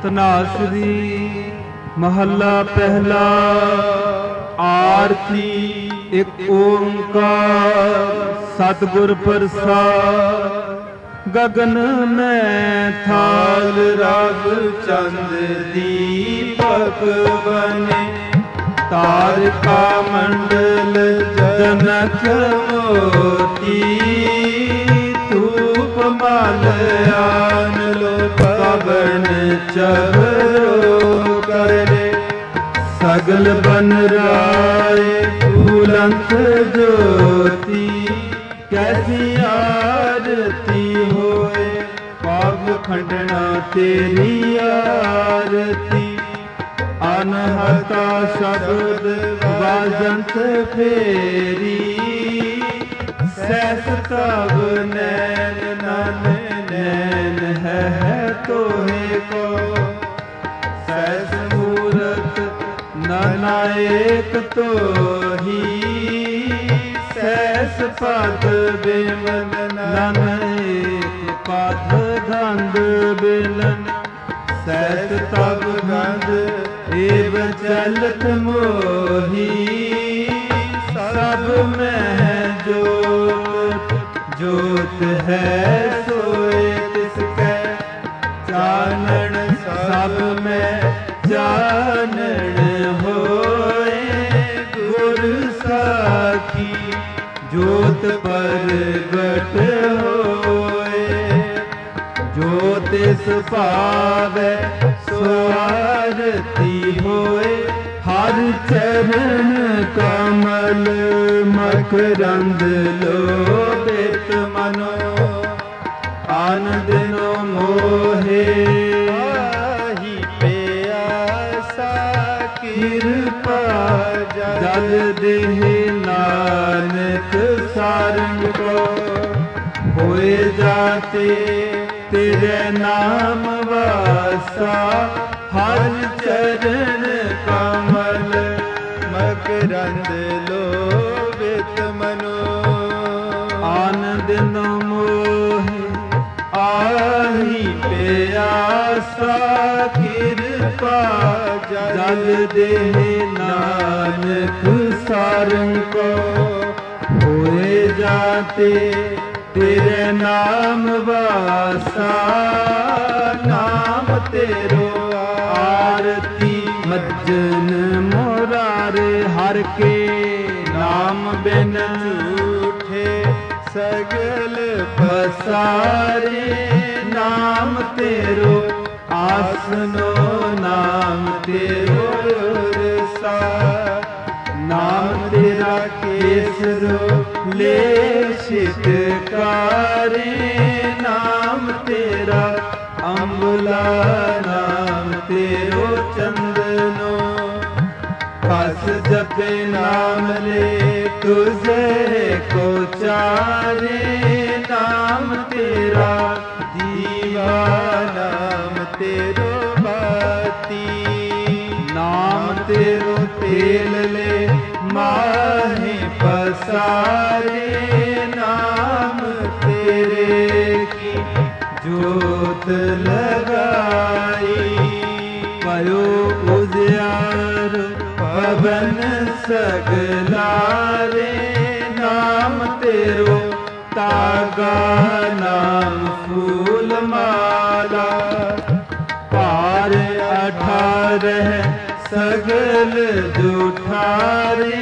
ਧਨਾਸਰੀ ਮਹੱਲਾ ਪਹਿਲਾ। ਆਰਤੀ ਇੱਕ ਓੰਕਾਰ ਸਤਿਗੁਰ ਪ੍ਰਸਾਦ। ਗਗਨ ਮੈਂ ਥਾਲ ਰਵ ਚੰਦ ਦੀਪਕ ਬਨੇ। ਤਾਰਿਕਾ ਮੰਡਲ ਜਨਕ ਮੋਤੀ। ਧੂਪ ਮਾਲਿਆਨ ਲੋ ਪਵਨ ਚਵਰੋ ਕਰੇ। ਸਗਲ ਬਨ ਰਾਏ ਫੂਲੰਤ ਜੋਤੀ। ਕੈਸੀ ਆਰਤੀ ਹੋਏ ਪਾਗ ਖੰਡਣਾ ਤੇਰੀ ਆਰਤੀ। ਅਨਹਤਾ ਸ਼ਬਦ ਵਾਜੰਤ ਫੇਰੀ। ਸੈਸ ਤਬ ਨੈਣ ਨਨ ਨੈਣ ਹੈ ਤੋਹੇ ਕੋ। ਸੈਸ ਮੂਰਤ ਨਾਇਕ ਤੋਹੀ। ਸੈਸ ਪਦ ਬਿਮਲ ਨਾਨਕ ਪਦ ਗੰਧ ਬਿਲਨ। ਸੈਸ ਤਬ ਗੰਧ ਏਵ ਚਲਤ ਮੋਹੀ। ਸਭ ਮਹਿ ਜੋਤ ਜੋਤ ਹੈ ਸੋਏ ਤਿਸ ਕੈ। ਚਾਨਣ ਸਭ ਮੈਂ ਚਾਨਣ ਹੋਏ। ਗੁਰ ਸਾਖੀ ਜੋਤ ਪ੍ਰਗਟ ਹੋਏ। ਜੋ ਤਿਸ ਭਾਵੈ ਸੋ ਆਰਤੀ ਹੋਏ। ਹਰ ਚਰਨ ਕਮਲ ਮਕਰੰਦ ਲੋਭਿਤ ਮਨੋ। ਆਨੰਦਿਨੋ ਮੋਹੇ ਆਹੀ ਪਿਆਸਾ। ਕਿਰਪਾ ਜਲ ਦੇਹ ਨਾਨਕ ਸਾਰੰਗ ਕੋ। ਹੋਏ ਜਾਤੇ ਤੇਰੇ ਨਾਮ ਵਾਸਾ। ਹਰ ਚਰਨ ਕਮਲ ਮਕਰੰਦ ਲੋਭਿਤ ਮਨੋ। ਆਨੰਦਿਨੋ ਮੋਹਿ ਆਹੀ ਪਿਆਸਾ। ਕਿਰਪਾ ਜਲ ਦੇਹ ਨਾਨਕ ਸਾਰੰਗ ਕੋ। ਹੋਏ ਜਾਤੇ ਤੇਰੇ ਨਾਮ ਵਾਸਾ। ਨਾਮ ਤੇਰੋ ਆਰਤੀ ਮੱਜਨ ਮੁਰਾਰੇ। ਹਰ ਕੇ ਨਾਮ ਬਿਨ ਝੂਠੇ ਸਗਲ ਪਸਾਰੇ। ਨਾਮ ਤੇਰੋ ਆਸਨੋ ਨਾਮ ਤੇਰੋ ਰਸਾ। ਨਾਮ ਤੇਰਾ ਕੇਸਰੋ ਲੈ ਛਿਟਕਾਰੇ। ਨਾਮ ਤੇਰਾ ਅੰਬਲਾ ਨਾਮ ਤੇਰੋ ਚੰਦਨੋ। ਕਸ ਜਪੇ ਨਾਮ ਲੈ ਤੁਝੇ ਕੋ ਚਾਰੇ। ਨਾਮ ਤੇਰਾ ਦੀਵਾ ਨਾਮ ਤੇਰੋ ਬਾਤੀ। ਨਾਮ ਤੇਰੋ ਤੇਲ ਲੈ ਮਾਹੇ ਪਸਾਰੇ। ਨਾਮ ਤੇਰੇ ਕੀ ਜੋਤ ਲਗਾਈ। ਪਇਓ ਉਜਿਆਰ ਪਵਨ ਸਗਲਾਰੇ। ਨਾਮ ਤੇਰੋ ਤਾਗਾ ਨਾਮ ਫੂਲ ਮਾਲਾ। ਭਾਰ 18 ਸਗਲ ਜੂਠਾਰੇ।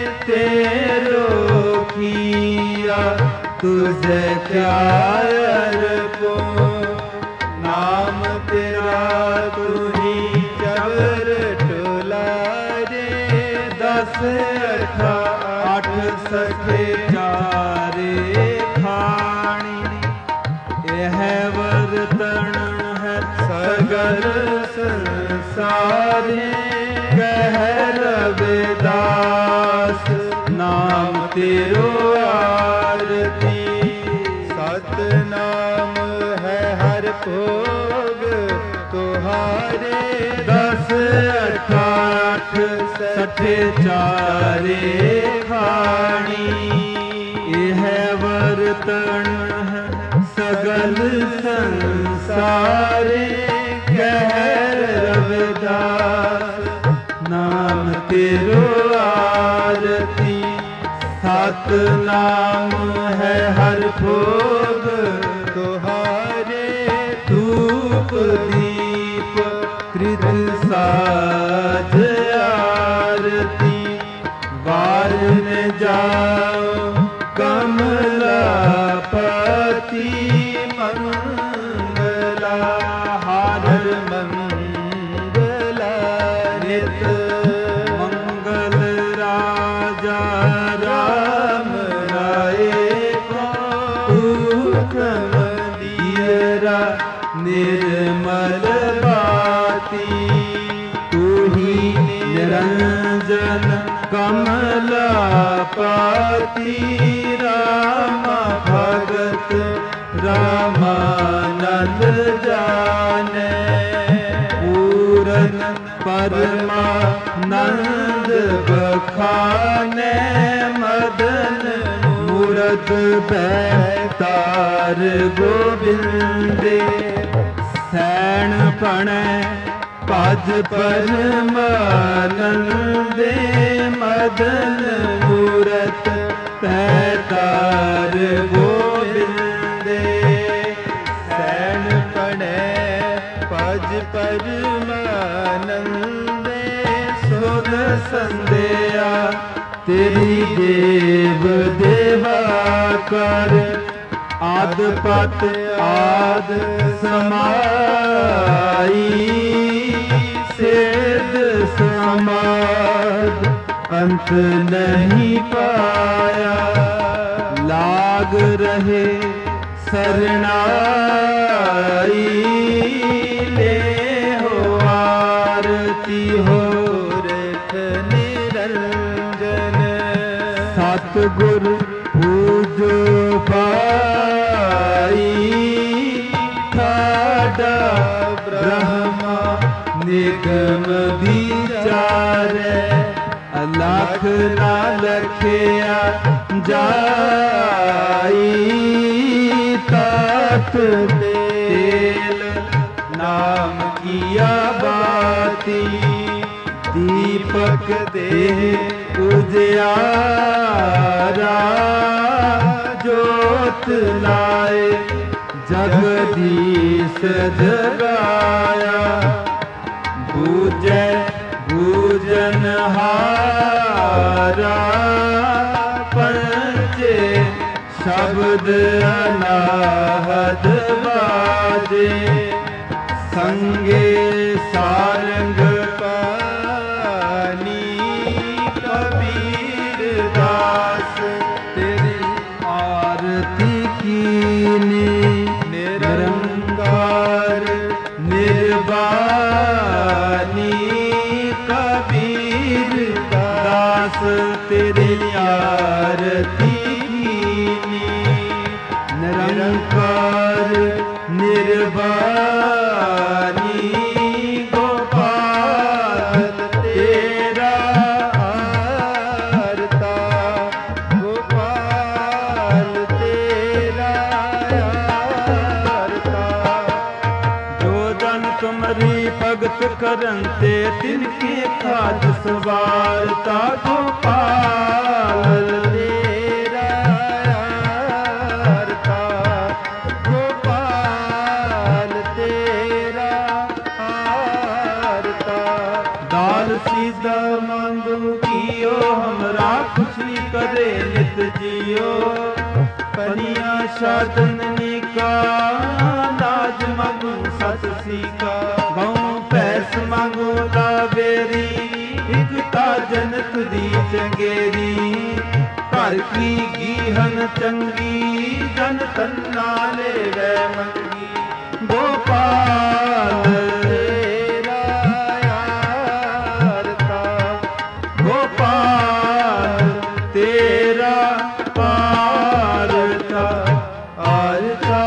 ਤੇਰੋ ਕੀਆ ਤੁਝੇ ਕਿਆ ਅਰਪੋ। ਨਾਮ ਤੇਰਾ ਤੁਹੀ ਚਬਰ ਟੁਲਾਰੇ। 10 8 ਸਖੇ ਚਾਰੇ ਖਾਣੀ। ਇਹ ਵਰਤਣ ਹੈ ਸਗਲ ਸੰਸਾਰੇ। ਕਹਿ ਰਵਿਦਾਸ ਨਾਮ ਤੇਰੋ ਆਰਤੀ। ਸਤਿਨਾਮ ਹੈ ਹਰ ਭੋਗ ਤੁਹਾਰੇ। 10 8 ਸਠੇ ਚਾਰੇ ਖਾਣੀ। ਇਹ ਵਰਤਣ ਹੈ ਸਗਲ ਸੰਸਾਰੇ। ਕਹਿ तेरो आरती। सतनाम है हर भोग तुहारे, धूप दीप कृत साज आरती। वारन जाओ कमलापति, मंगला हर मंगला नित। मंगल राजा राम राय को, हुक्म दियरा निर्मल बाती। तू ही निरंजन कमलापति, राम भगत रामानंद जाने। पूरन परमानंद बखाने, मदन मूरत बैतार गोविंदे। सैन पणे पद परमानंदे, मदन मूरत बैतार गोविंदे। सैन पणे पद परमानंदे, सुन संध्या तेरी देव देवा कर। आद पत आद समाई, सेध समाद अंत नहीं पाया। लाग रहे शरणाई, ले हो आरती हो रख निरंजन। सतगुर पूजो पाई, ठाडा ब्रह्मा निगम विचारे। अलख ना लखिया जाई, तात तेल नाम किया बाती। दीपक दे उजियारा, जोत लाए जगदीश जगाया। बूझे बूझनहारा, पंचे शब्द अनाहद बाजे। संगे सारंग पानी, कबीर दास तेरी आरती कीनी। निरंकार निर्वाणी, कबीर दास तेरी आरती कीनी। निरंकार निर्वाणी, गोपाल तेरा आरता। गोपाल तेरा आरता। जो जन तुमरी भगत करंते, तिनके खाज सवारता। गोपाल तेरा आरता। गोपाल तेरा आरता। दाल सीधा मांगो कियो, हमरा खुशी करे नित जियो। पनिया साधन का, नाज मांगू सत सीका। गऊ पैस मांगू लावेरी, एकता जनत दी चंगेरी। घर की गीहन चंगी, जन तन्ना ले वै मंगी। गोपाल तेरा आरता। गोपाल तेरा आरता। आरता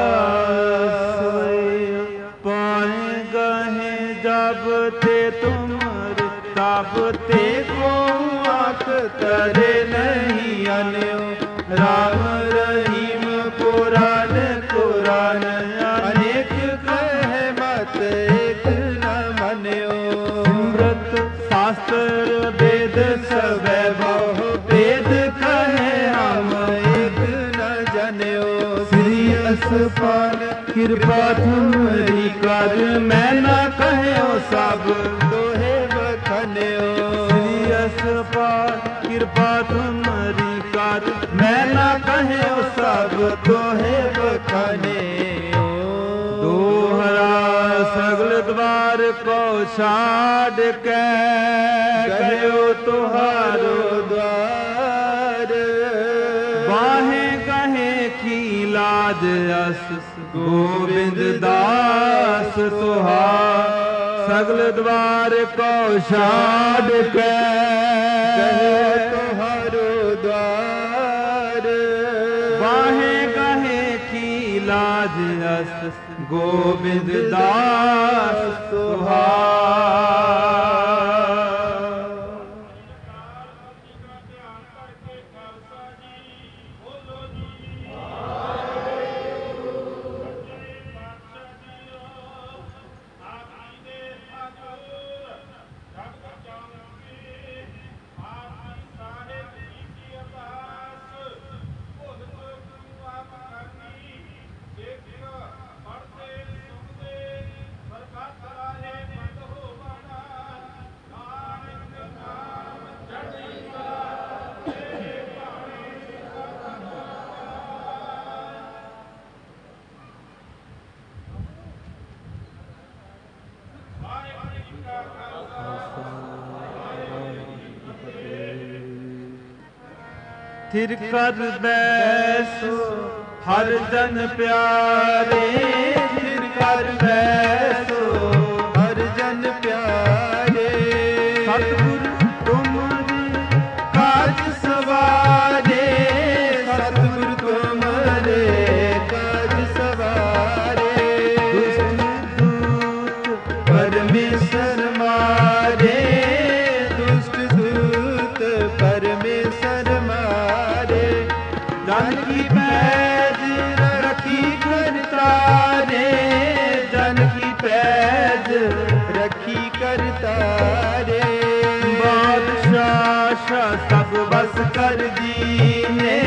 पाए गहे जब ते तुमर, तब ते को आख तरे नहीं अन्यो। राम रहीम पुराण कुरान, अनेक कहे मत एक न मन्यो। शास्त्र मैं न कहयो सब दोहे बखन्यो। श्री असपार कृपा तुम्हारी कर, मैं न कहयो सब दोहे बखन्यो। दोहरा सगल द्वार को छाड़ के कहयो तुहारो द्वार। बाहे कहे की लाज अस गोविंद दास तुहार। सगल द्वार को छाड़ के कहयो तुहारो द्वार। बाहे कहे की लाज अस गोविंद दास तुहार। थिर कर बैसो हर जन प्यारे। थिर कर बैसो हर जन प्यारे। सतगुरु तुम्हारे काज सवारे। सतगुरु तुम्हारे काज सवारे। दुष्ट दूत परमेश्वर मारे। दुष्ट दूत परमेश्वर मारे। जन की पैज रखी कर तारे। जन की पैज रखी कर तारे। बादशाह सब बस कर दीने।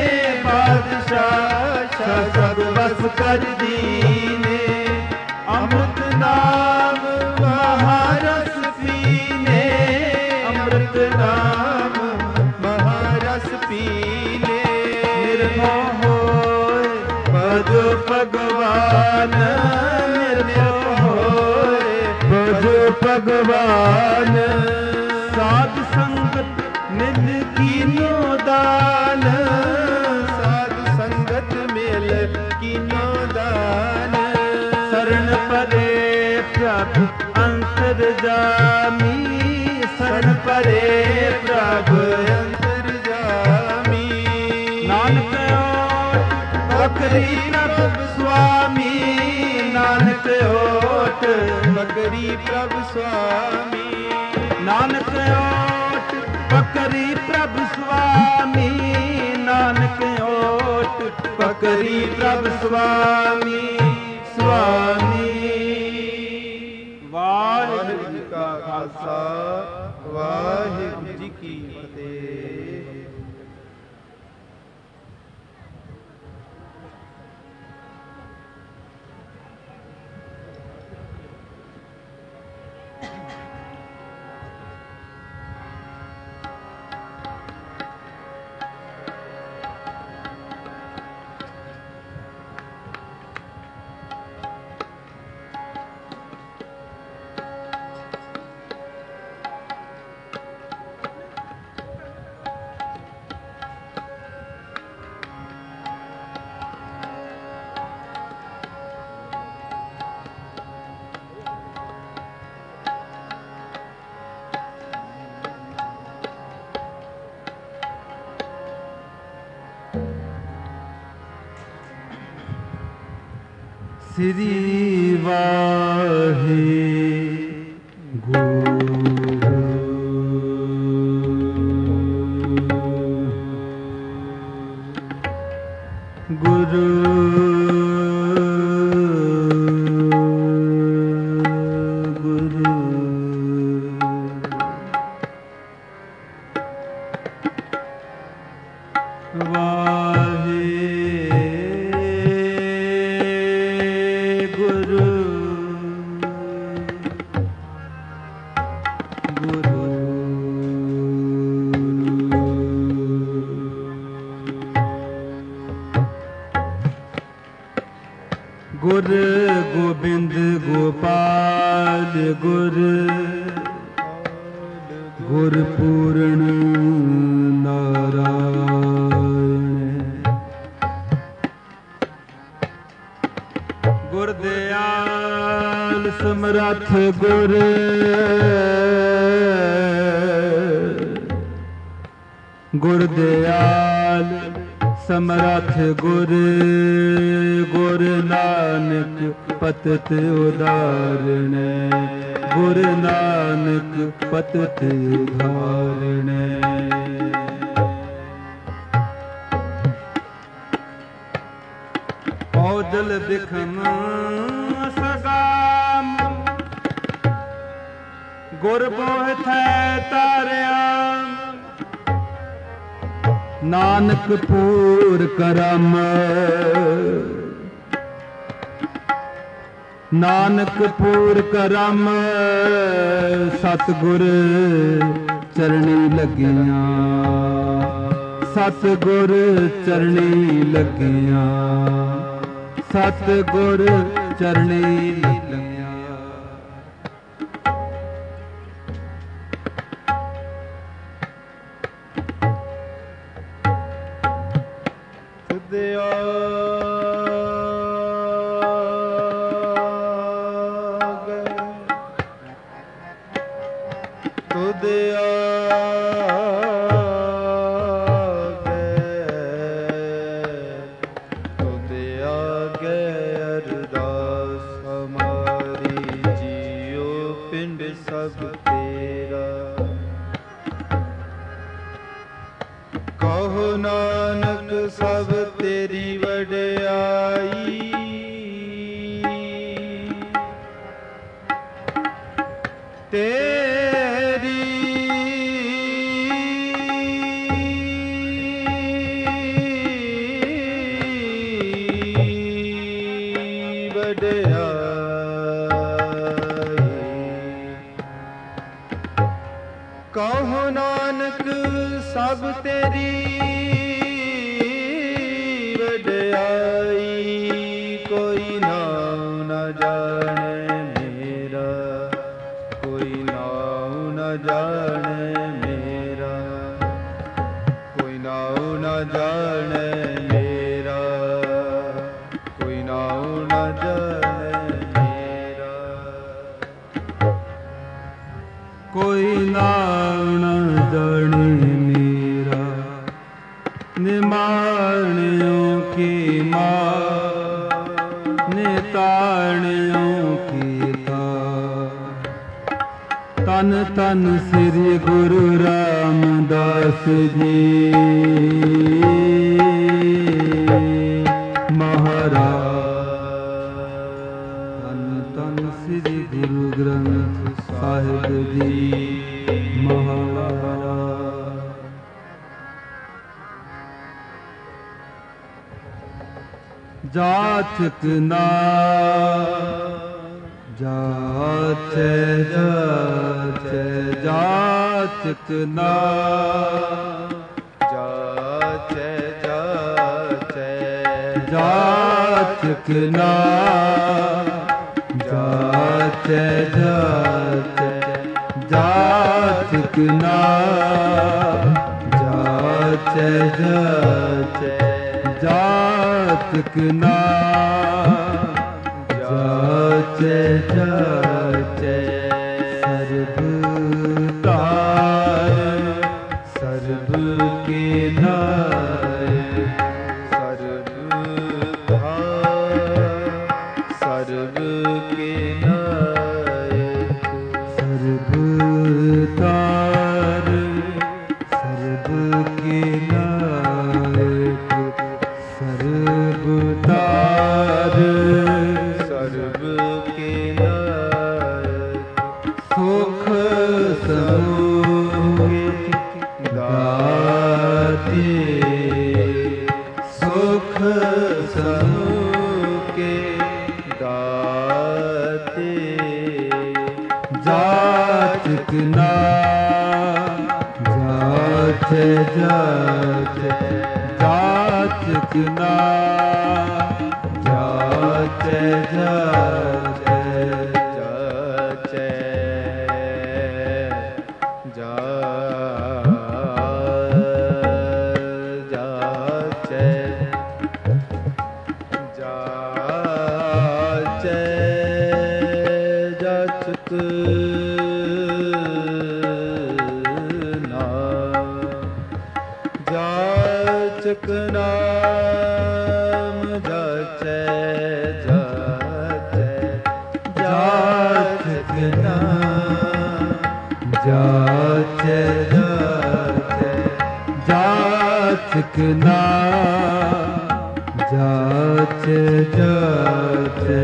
बादशाह सब बस कर दीने। अमृत नाम महारस पीने। अमृत नाम महारस पीने। निर्भय होए भजो भगवान। निर्भय होए भजो भगवान। साध संगत मिल कीनो दान। साध संगत मिल कीनो दान। शरण परे प्रभु अंतर्जामी। शरण परे प्रभु अंतर्जामी। नानक ओट बकरी प्रभु स्वामी। नानक ओट बकरी प्रभु स्वामी। नानक ओट बकरी प्रभु स्वामी। नानक ओट बकरी प्रभु स्वामी। स्वामी। वाहिगुरु जी का खालसा वाहिगुरु जी की फतेह। श्री वाहे गुरु गुरु ਗੁਰ ਗੋਬਿੰਦ ਗੋਪਾਲ ਗੁਰ ਗੁਰ ਪੂਰਨ ਨਾਰਾਇਣ। ਗੁਰ ਦਿਆਲ ਸਮਰੱਥ ਗੁਰ ਗੁਰ ਦਿਆਲ ਸਮਰੱਥ ਗੁਰ ਗੁਰ ਨਾਨਕ ਪਤਿਤ ਉਦਾਹਰਣ ਗੁਰ ਨਾਨਕ ਪਤਿਤ ਉਦਾਹਰਣ। ਔਜਲ ਦਿਖਮ ਸਗਾਮ ਗੁਰ ਬੋਹਿਥੈ ਤਾਰਿਆ ਨਾਨਕ ਪੂਰ ਕਰਮ ਨਾਨਕ ਪੂਰ ਕਰਮ ਸਤਿਗੁਰ ਚਰਣੀ ਲੱਗੀਆਂ ਸਤਿਗੁਰ ਚਰਣੀ ਲੱਗੀਆਂ ਸਤਿਗੁਰ ਚਰਣੀ ਲੱਗੀਆਂ। ਕਹੋ ਨਾਨਕ ਸਭ ਤੇਰੀ ਵਡਿਆਈ ਤੇਰੀ ਵਡਿਆਈ। ਕਹੋ ਨਾਨਕ ਸਭ ਤੇਰੀ ਵਡਿਆਈ ਕੋਈ ਨਾਉ ਨ ਜਾਣੈ ਮੇਰਾ ਕੋਈ ਨਾਉ ਨ ਜਾਣੈ ਮੇਰਾ ਕੋਈ ਨਾਉ ਨ ਜਾਣੈ ਮੇਰਾ ਕੋਈ ਨਾਉ ਨ ਜਾਣੈ ਮੇਰਾ ਕੋਈ ਨਾਉ ਨ ਜਾਣੈ ਮੇਰਾ ਨਿਮਾਣਿਓ ਕੀ ਮਾਂ ਨਿਤਾਣਿਓ ਕੀਤਾ ਤਨ ਤਨ ਸ੍ਰੀ ਗੁਰੂ ਰਾਮਦਾਸ ਜੀ ਮਹਾਰਾਜ। ਤਨ ਤਨ ਸ੍ਰੀ ਗੁਰੂ ਗ੍ਰੰਥ ਸਾਹਿਬ ਜੀ ਮਹਾਰਾਜ। ਜਾਚਕ ਨਾ ਜਾਚੈ ਜਾਚੈ ਜਾਚਕ ਨਾ ਜਾਚੈ ਜਾਚੈ ਜਾਚਕ ਨਾ ਜਾਚੈ ਜਾਚੈ ਜਾਚਕ ਨਾ ਜਾਚੈ ਜਾਚੈ ਜਾਚਕ ਨਾ ਜਾਚੈ ਜਾਚੈ ਸਰਬ ਤਾਰ ਸਰਬ ਕੇ ਨਾਇਕ ਸਰਬ ਧਾਰ ਸਰਬ ਕੇ ਨਾਇਕ ਸਰਬ ਤਾਰ ਸਰਬ ਕੇ ਨਾਇਕ ਸਰਬ ਤਾਰ ਸਰਬ ਕੇ ਨਾਇਕ ਸੁਖ ਸਮੂਹ ਦਾਤੇ ਸੁਖ ਸਮੂਹ ਕੇ ਦਾਤੇ ਜਾਚਕ ਨਾ ਜਾਚੈ ਜਾਚੈ ਜਾਚਕ ਨਾ ਜਾਚੈ ਜਾਚਕ ਨਾਮ ਜਾਚੈ ਜਾਚੈ ਜਾਚਕ ਨਾਮ ਜਾਚੈ ਜਾਚੈ ਜਾਚਕ ਨਾਮ ਜਾਚੈ ਜਾਚੈ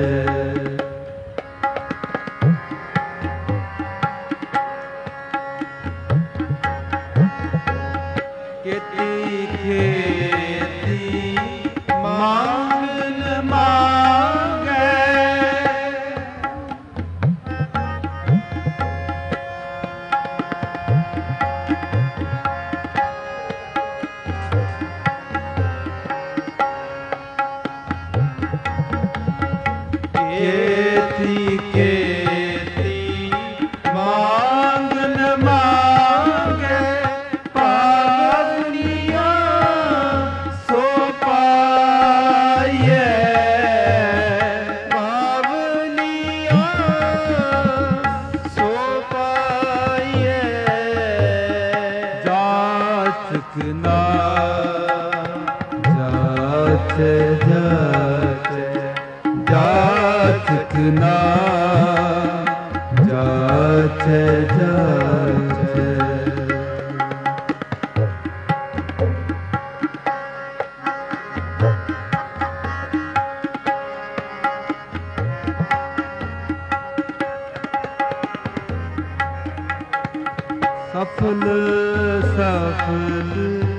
ਸਫਲ ਸਫਲ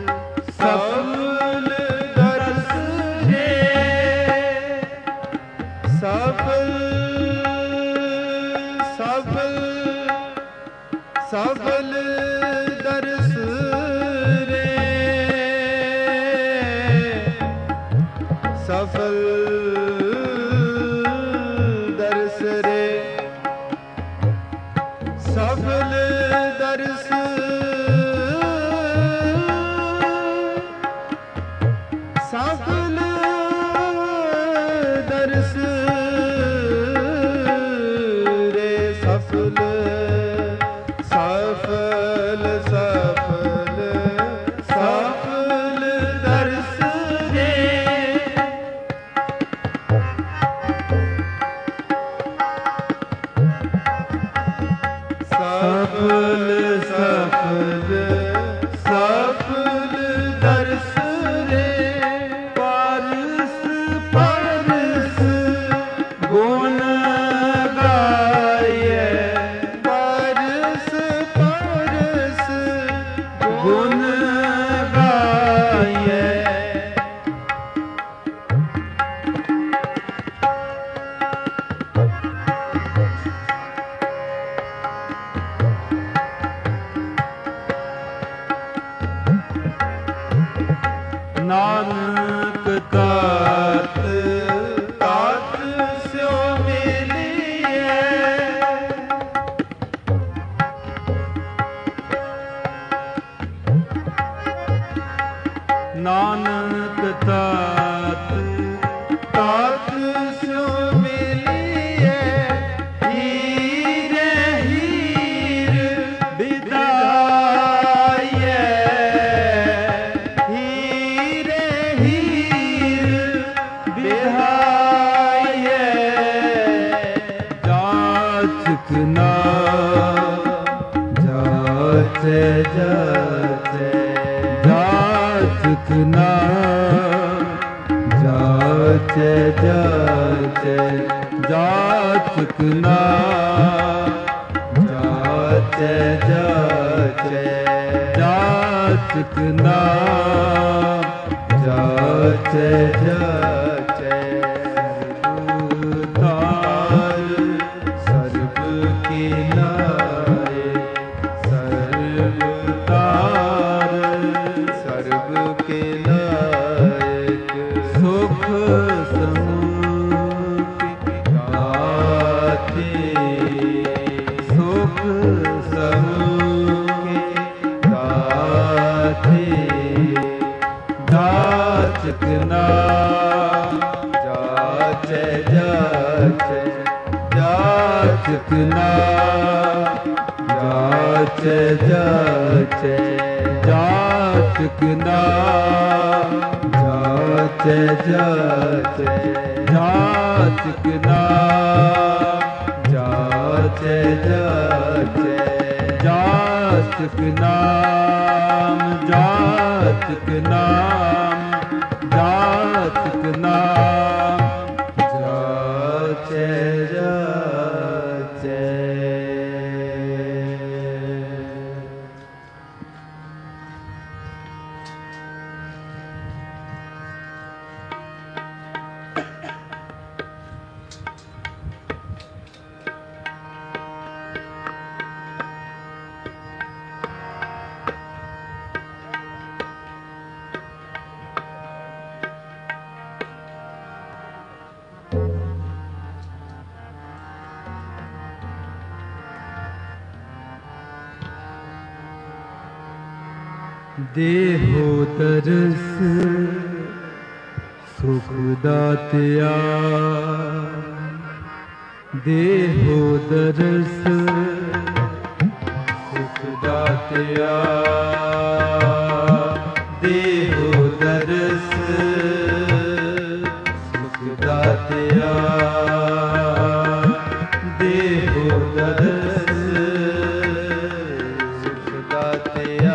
ਸਫਲ ਦਰਸ ਜੇ ਸਫਲ ਸਫਲ ਸਫਲ ਦਰਸ ਰੇ ਸਫਲ ਦਰਸ ਰੇ ਸਫਲ ਦਰਸ ਸਫਲ ਦਰਸ ਰੇ ਸਫਲ ਸਫਲ ਸਫਲ ਸਫਲ ਦਰਸ ਰੇ ਸਫਲ ਸਫਲ ਸਫਲ ਦਰਸ ਰੇ ਪਰਸ ਪਰਸ ਗੁਣ ਗਾਇਐ ਪਰਸ ਪਰਸ ਗੁਣ ਗਾਇਐ ਨਾਨਕ ਤਾਤ ਤਾਤ ਸਿਉ ਮਿਲੀਐ ਨਾਨਕ ਤਾਤ ਤਾਤ ਸਿਉ ਮਿਲੀਐ ਹੀਰੇ ਹੀਰ ਬਿਦਾਇਐ ਜਾਚਕ ਨਾਮ ਜਾਚੈ ਜਾਚੈ ਜਾਚਕ ਨਾਮ ਜਾਚੈ ਜਾਚੈ ਜਾਚਕ ਨਾਮ ਜਾਚੈ ਜਾਚੈ ਜਾਚਕ ਨਾਮ ਜਾਚੈ ਜਾਚੈ ਸਰਬ ਕੇ ਲਾਏ ਸਰਬ ਤਾਰ ਸਰਬ ਕੇ ਲਾਇਕ ਸੁਖ ਸਮੂਹ ਜਾਚਕ ਨਾਮ ਜਾਚੈ ਜਾਚੈ ਜਾਚਕ ਨਾਮ ਜਾਚੈ ਜਾਚੈ ਜਾਚਕ ਨਾਮ ਜਾਚੈ ਜਾਚੈ ਜਾਚਕ ਨਾਮ ਜਾਚੈ ਜਾਚੈ ਜਾਚਕ ਨਾਮ ਜਾਚਕ ਨਾਮ ਜਾਚਕ ਨਾਮ ਜਾਚੈ ਜਾਚੈ। ਦੇਹੋ ਤਰਸ ਸੁਖ ਦਾਤਿਆ ਦੇਹੋ ਤਰਸ ਸੁਖ ਦਾਤਿਆ ਦੇਹੋ ਤਰਸ ਸੁਖ ਦਾਤਿਆ ਦੇਹੋ ਤਰਸ ਸੁਖ ਦਾਤਿਆ।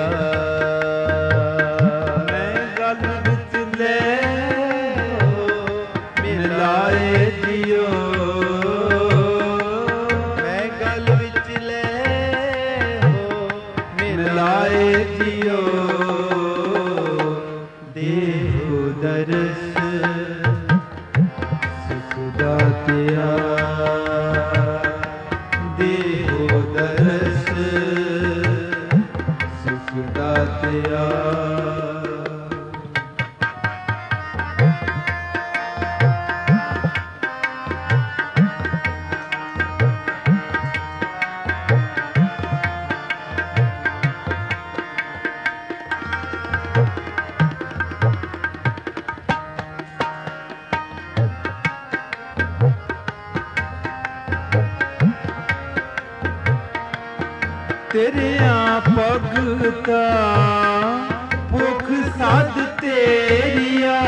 ਤੇਰਿਆਂ ਭਗਤਾ ਭੁਖ ਸਾਧ ਤੇਰੀਆ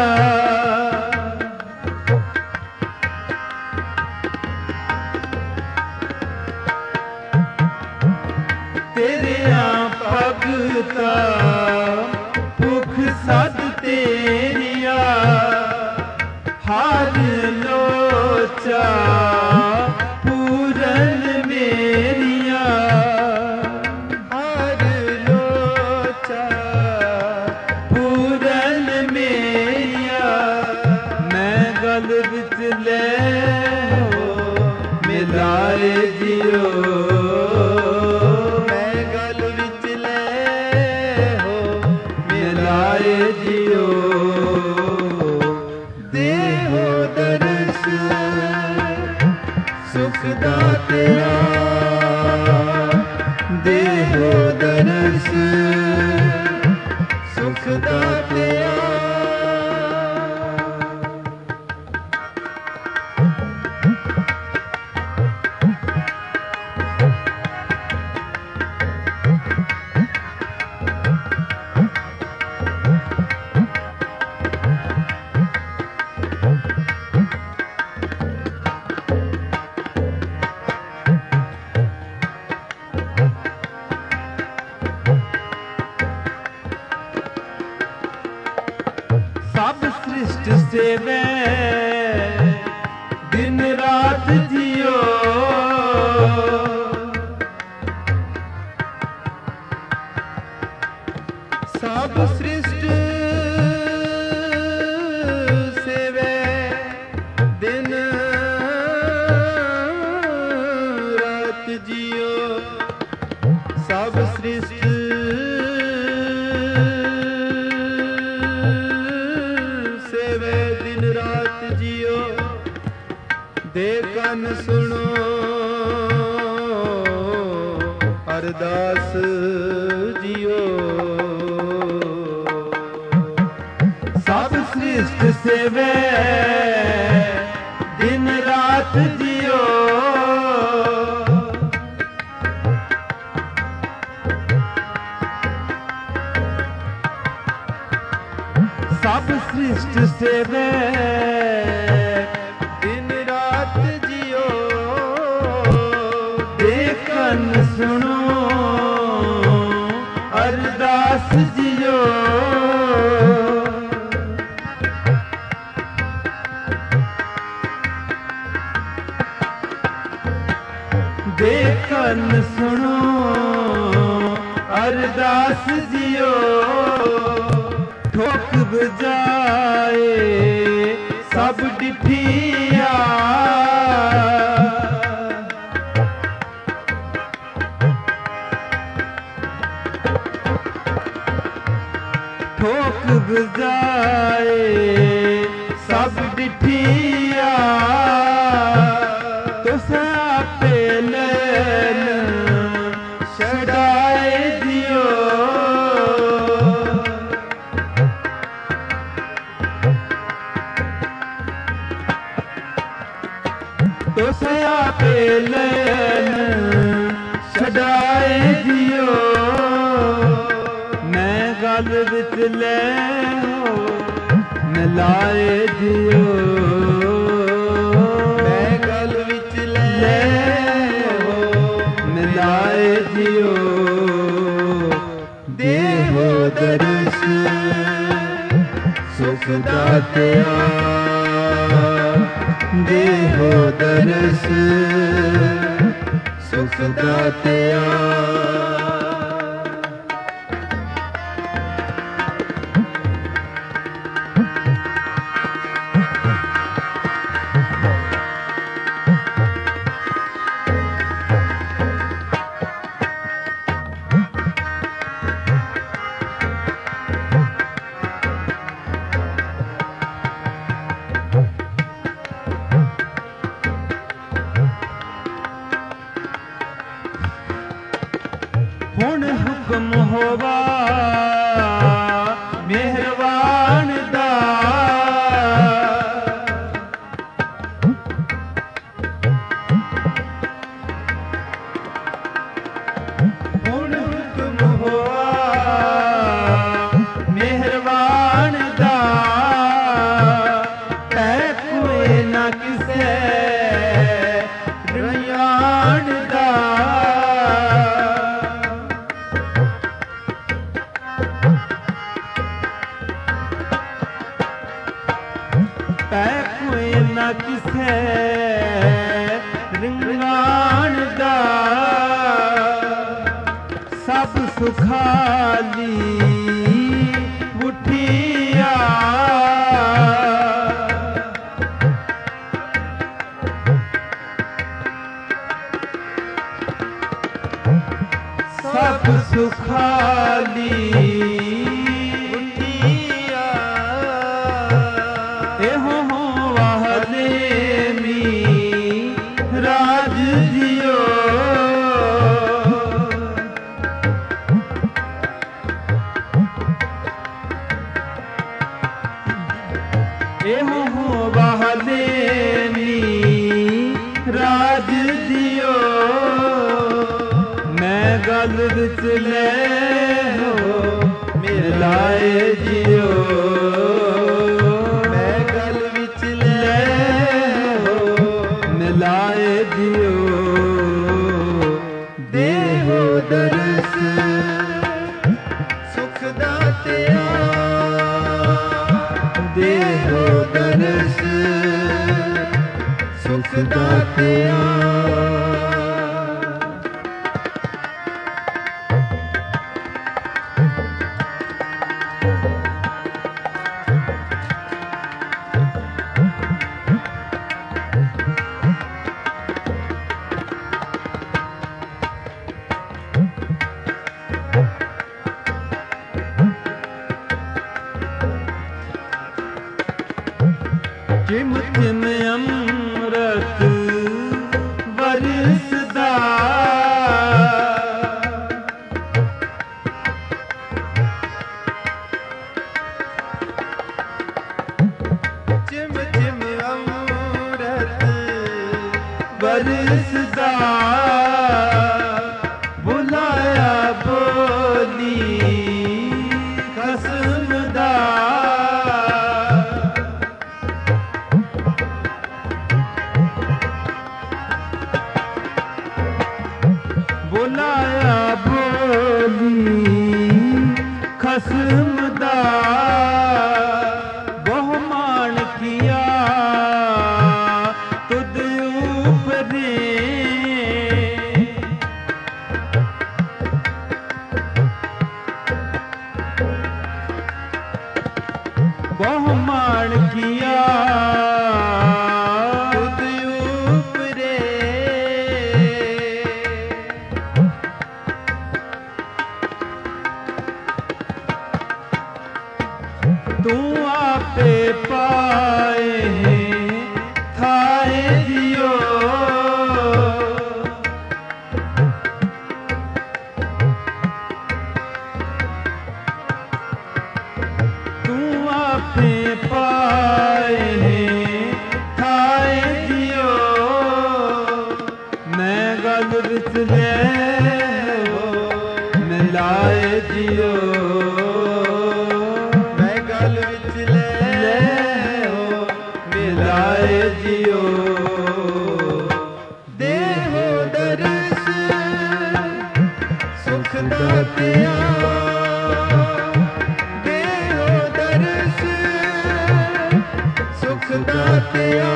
ਤੇਰਿਆਂ ਭਗਤਾ ਭੁਖ ਸਾਧ ਤੇਰੀਆ ਹਰ ਲੋਚਾ ਪੂਰਨ ਮੇਰੀਆ ਮਿਲਾਏ ਜਿਉ ਮੈਂ ਗਲ ਵਿੱਚ ਲੈ ਹੋ ਮਿਲਾਏ ਜਿਉ ਦੇਹੋ ਦਰਸ ਸੁਖ ਦਾਤਿਆ ਦੇਹੋ ਦਰਸ ਸੁਖ ਦਾਤਿਆ। ਸਭ ਸ੍ਰਿਸ਼ਟ ਸੇਵੈ ਦਿਨ ਰਾਤ ਜਿਉ ਸਭ ਸ੍ਰਿਸ਼ਟ ਸੇਵੈ ਦਿਨ ਰਾਤ ਜਿਉ ਸਭ ਸ੍ਰਿਸ਼ਟ ਦੇ ਕੰਨ ਸੁਣੋ ਅਰਦਾਸ ਜਿਉ ਸਭ ਸ੍ਰੀ ਸ੍ਰਿਸ਼ਟ ਸੇਵੇ ਦਿਨ ਰਾਤ ਜਿਓ ਸਭ ਸ੍ਰਿਸ਼ਟ ਸੇਵੇ ਦਿਨ ਰਾਤ ਜਿਓ ਦੇਖਨ ਸੁਣੋ ਅਰਦਾਸ ਜਿਓ ਦੇਖਨ ਸੁਣੋ ਅਰਦਾਸ ਜਿਓ ਠੋਕ ਬਜਾਏ ਸਭ ਡਿਠੀਆ ਠੋਕ ਬਜਾਏ ਸਭ ਡਿਠੀਆ ਤੁਸ ਆਪੇ ਲੈਨ ਛਡਾਏ ਦਿਓ ਤੁਸ ਆਪੇ ਲੈਨ ਛਡਾਏ ਦਿਓ ਮੈਂ ਗਲ ਵਿੱਚ ਲੈ ਹੋ ਮਿਲਾਏ ਦਿਓ ਮੈਂ ਗਲ ਵਿੱਚ ਲੈ ਮਿਲਾਏ ਦਿਓ ਦੇਹੋ ਦਰਸ ਸੁਖ ਦਾਤਿਆ ਦੇਹੋ ਦਰਸ ਸੁਖ ਦਾਤਿਆ ਹੁਣ ਹੁਕਮ ਹੋਵਾ ਮਿਹਰਬਾਨ ਦਾ ਹੁਣ ਹੁਕਮ ਹੋਵਾ ਮਿਹਰਬਾਨ ਦਾ ਹੈ ਕੋਈ ਨਾ ਕਿਸੇ ਰਿਆਣ ਦਾ ਪੈ ਕੋਈ ਨਾ ਕਿਸੇ ਰਿੰਗਾਣ ਦਾ ਸਭ ਸੁਖਾਲੀ ਉਠੀਆ ਸਭ ਸੁਖਾਲੀ ਰਾਜ ਜਿਓ ਇਹੋ ਬਹਲੇ ਨੀ ਰਾਜ ਜਿਓ ਮੈਂ ਗਲ ਵਿੱਚ ਲੈ ਹੋ ਮਿਲਾਏ ਜਿਓ ਮੈਂ ਗਲ ਵਿੱਚ ਲੈ ਮਿਲਾਏ ਦਿਓ ਦੇਹੋ ਦਰਸ ਸੁਖ ਦਾਤਿਆ ਦੇਹੋ ਦਰਸ ਸੁਖ ਦਾਤਿਆ ਜਿਮ ਜਿਮ ਅੰਮ੍ਰਿਤ ਵਰਸਦਾ ਦਰਸਦਾ ਬੁਲਾਇਆ ਬੋਲੀ ਖਸਮ ਦਾ ਬੁਲਾਇਆ ਬੋਲੀ ਖਸਮ ਦਾ ਬਹੁ ਮਾਣ ਕੀਆ ਤੁਧ ਉਪਰੇ ਬਹੁ ਮਾਣ ਕੀਆ ਤੁਧ ਉਪਰੇ ਤੂੰ ਆਪੇ ਪਾਏ ਥਾਏ ਦਿਓ ਤੂੰ ਆਪੇ ਪਾਏ ਥਾਏ ਦਿਓ ਮੈਂ ਗਲ ਵਿੱਚ ਲੈ ਮਿਲਾਏ ਦਿਓ ਮਿਲਾਏ ਜਿਓ ਦੇਹੋ ਦਰਸ ਸੁਖ ਦਾਤਿਆ ਦੇਹੋ ਦਰਸ ਸੁਖ ਦਾਤਿਆ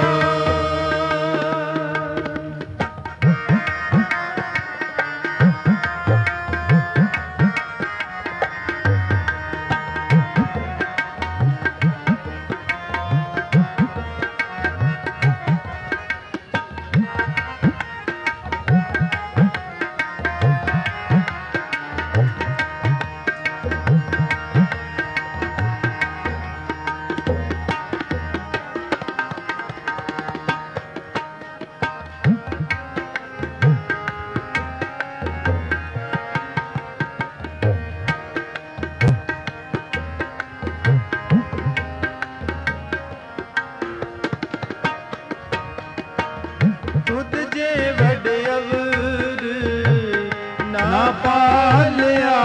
ਤੁਧ ਜੇ ਵੱਡ ਅਵਰ ਨਾ ਪਾਲਿਆ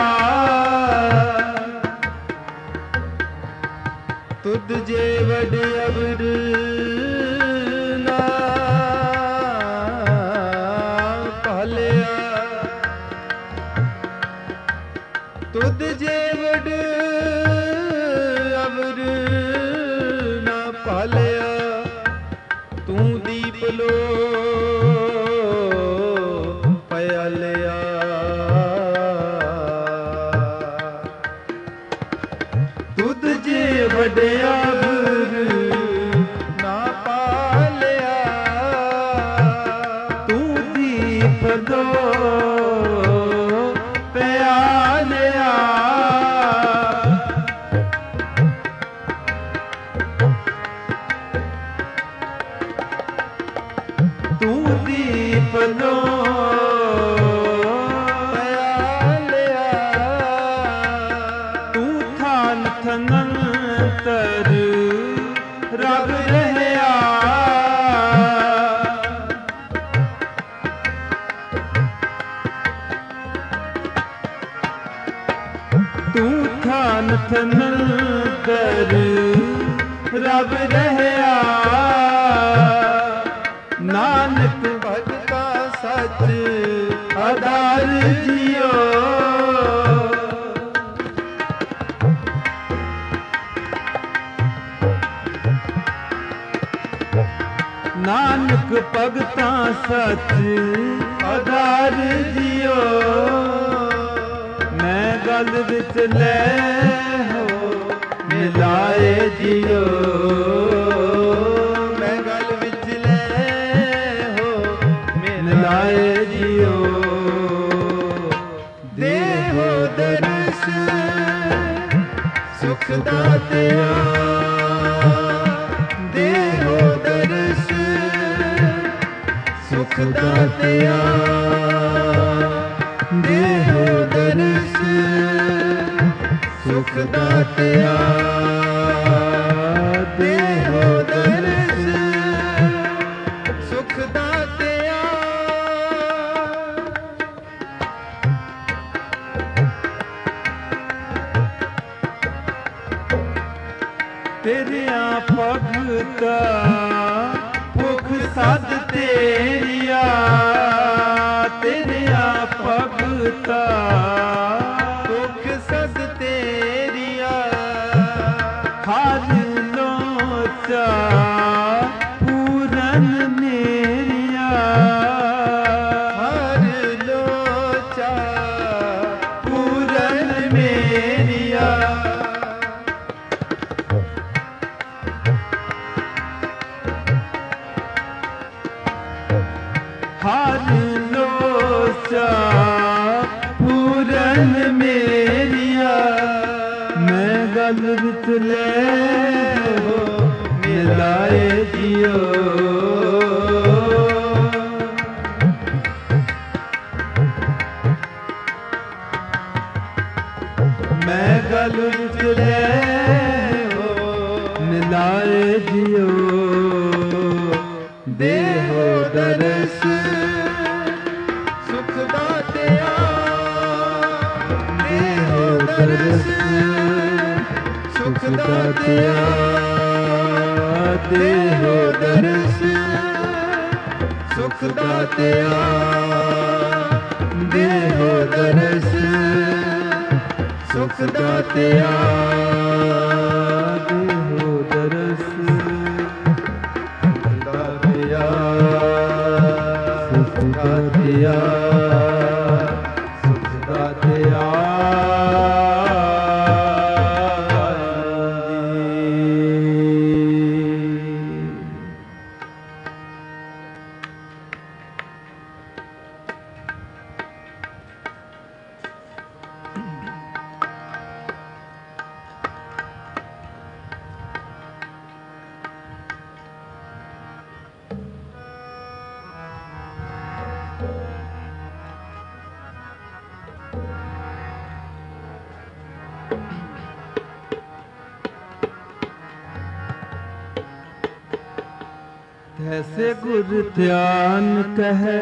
ਤੁਧ ਜੇ ਵੱਡ ਅਵਰ ਨਾ ਪਾਲਿਆ ਤੁਧ ਜੇ ਵੱਡ ਅਵਰ ਨਾ ਪਾਲਿਆ ਤੂੰ ਦੀਪ ਲੋ ਪਿਆਲਿਆ ਤੁਧ ਜੇ ਵਡਿਆ ਗੁਰ ਨਾ ਪਾਲਿਆ ਤੂੰ ਦੀਪ ਦੋ ਪਿਆਲਿਆ ਤੂੰ ਦੀਪ ਲੋ ਪਿਆਲਿਆ ਤੂੰ ਥਾਨ ਥਨੰਤਰ ਰਬ ਰਹਿਆ ਤੂੰ ਥਾਨ ਥਨੰਤਰ ਰਬ ਰਹਿਆ ਨਾਨਕ ਭਗਤਾ ਸੱਚ ਆਧਾਰ ਜਿਓ ਨਾਨਕ ਭਗਤਾ ਸੱਚ ਆਧਾਰ ਜਿਓ ਮੈਂ ਗਲ ਵਿੱਚ ਲੈ ਹੋ ਮਿਲਾਏ ਜਿਓ ਮੈਂ ਗਲ ਵਿੱਚ ਲੈ ਹੋ ਮਿਲਾਏ ਜਿਓ ਦੇਹੋ ਦਰਸ ਸੁਖ ਦਾਤਿਆ ਦੇਹੋ ਦਰਸ ਸੁਖ ਦਾਤਿਆ ਦੇਹੋ ਦਰਸ ਸੁਖ ਦਾਤਿਆ ਦੇਹੋ ਦਰਸ ਸੁਖ ਦਾਤਿਆ। तेरिया भगता भुख सद तेरिया तेरिया भगता भुख सद तेरिया हर लोचा पूरन मेरिया हर लोचा पूरन मेरिया हर लोचा पूरन मेरिया मैं गल विच ले हो मिलाए जियो मैं गल विच ले हो मिलाए जियो देहो दरस सुख दातिया देहो दरस सुख दातिया देहो दरस सुख दातिया देहो दरस सुख दातिया देहो दरस दातिया सुख दातिया सुख दातिया तैसे गुर ध्यान कहे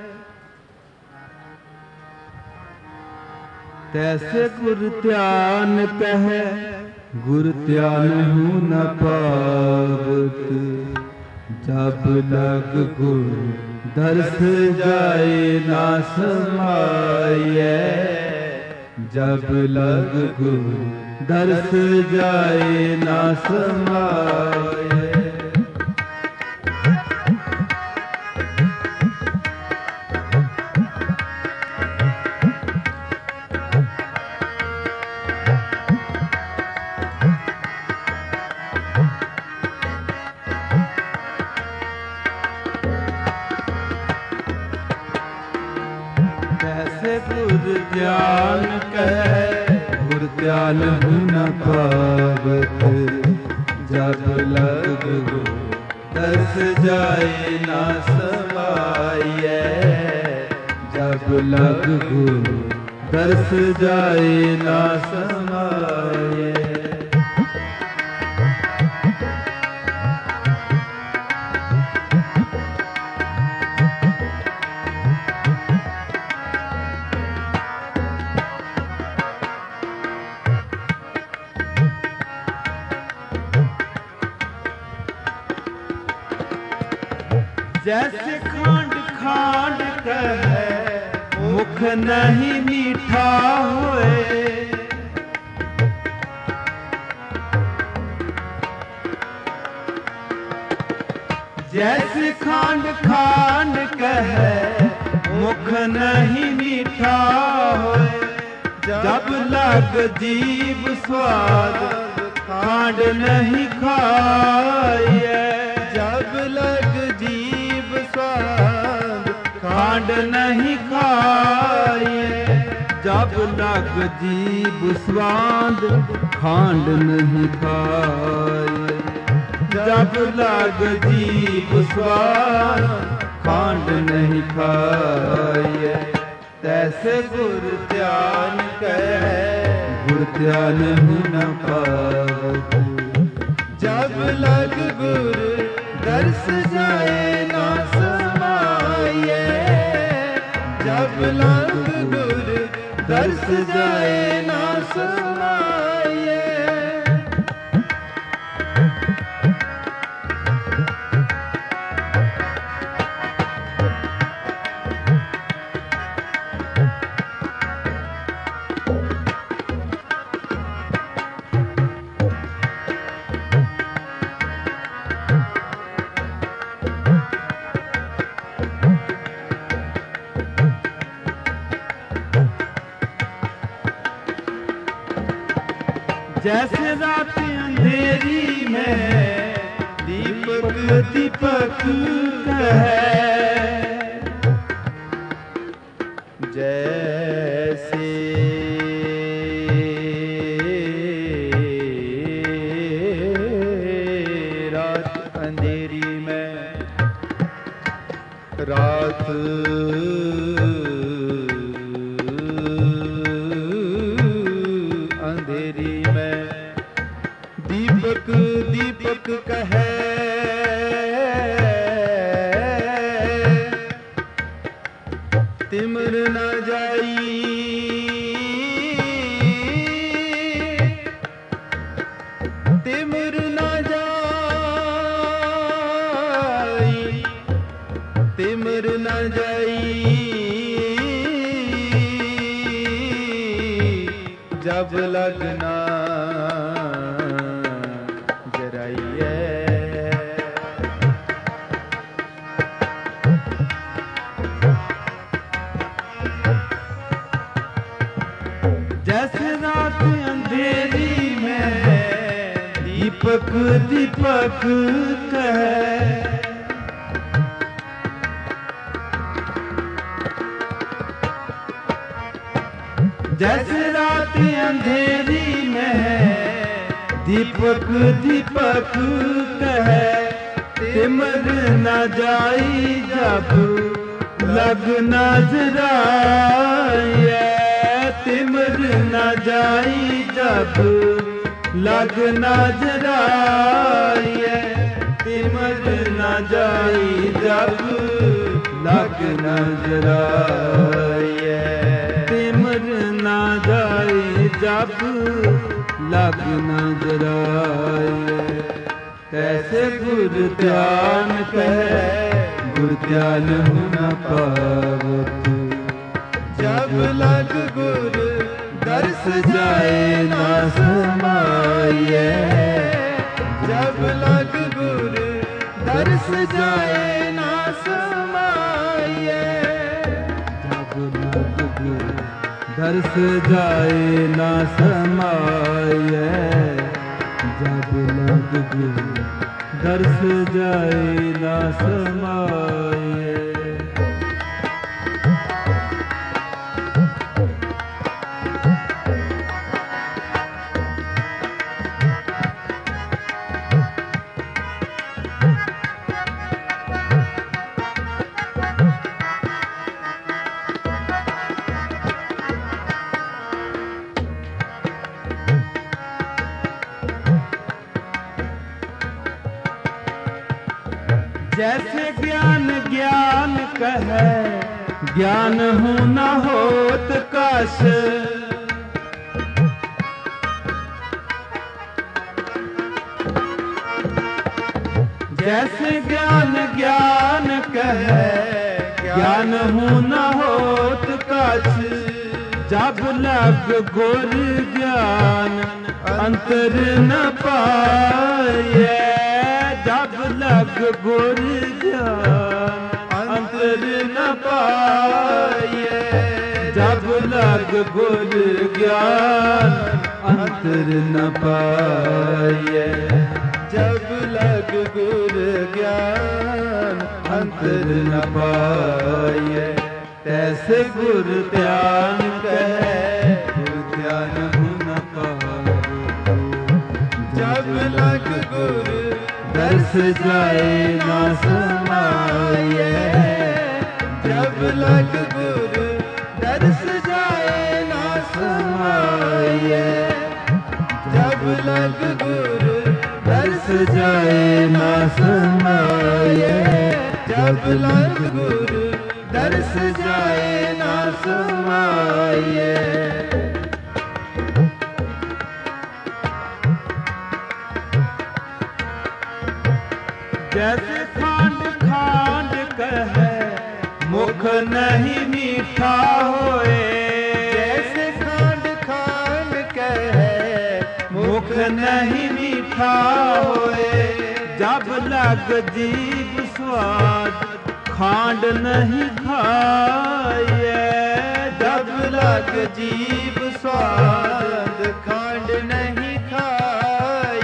तैसे गुर ध्यान कहे गुर ध्यान हूँ न पावत जब लग गुर दर्श जाए ना समाये जब लग गुर दर्श जाए ना समाये कैसे गुर ध्यान कहे गुर ध्यान हूँ न पावत जब लग गुर दर्श जाए ना समाये जब लग गुर दर्श जाए ना समाये जैसे खांड खांड कहे मुख नहीं मीठा होए जैसे खांड खांड कहे मुख नहीं मीठा होए जब लग जीव स्वाद खांड नहीं खाए जब लग जीव स्वाद खांड नहीं खाए जब लग जीव स्वाद खांड नहीं खाए जब लग जीव स्वाद खांड नहीं खाए तैसे गुर ध्यान कहे गुर ध्यान हूँ न पावत जब लग गुर दर्श जाए ना समाये जब लग गुर दर्श जाए ना समाये अंधेरी में दीपक दीपक कहे। जैसे रात अंधेरी में रात अंधेरी में दीपक दीपक कहे। तिमिर न जाई तिमिर न जाई तिमिर न जाई जब लगना जराइए। जैसे रात अंधेरी में दीपक दीपक कहे। जैसे रात अंधेरी में दीपक दीपक कहे। तिमिर न जाई जब लगना जराए। तिमिर न जाई जब लगना जराए। तिमिर न जाई जब लगना जराए। तिमिर न जाई जब लगना जराए। कैसे गुर ध्यान कहे गुर ध्यान न पावत। जब लग गुर दर्श जाए ना समाये। जब लग गुर दर्श जाए ना समाये। जब लग गुर दर्श जाए ना समाये। जब लग गुर दर्श जाए ना समाये। जैसे ज्ञान ज्ञान कहे ज्ञान हो न होत काश। जैसे ज्ञान ज्ञान कहे ज्ञान हो न होत काश। जब लग गुर ज्ञान अंतर न पाए। जब लग गुर ज्ञान अंतर न पाए। जब लग गुर ज्ञान अंतर न पाए। जब लग गुर ज्ञान अंतर न पाए। तैसे गुर ध्यान कहे गुर ध्यान न पाए। जब लग गुर दर्श जाए ना समाये। जब लग गुर दर्श जाए ना समाये। जब लग गुर दर्श जाए ना समाये। जब लग गुर दर्श जाए ना समाये। जैसे खांड खांड कहे मुख नहीं मीठा होए। जैसे खांड खांड कहे मुख नहीं मीठा होए। जब लग जीव स्वाद खांड नहीं खाए। जब लग जीव स्वाद खांड नहीं खाए।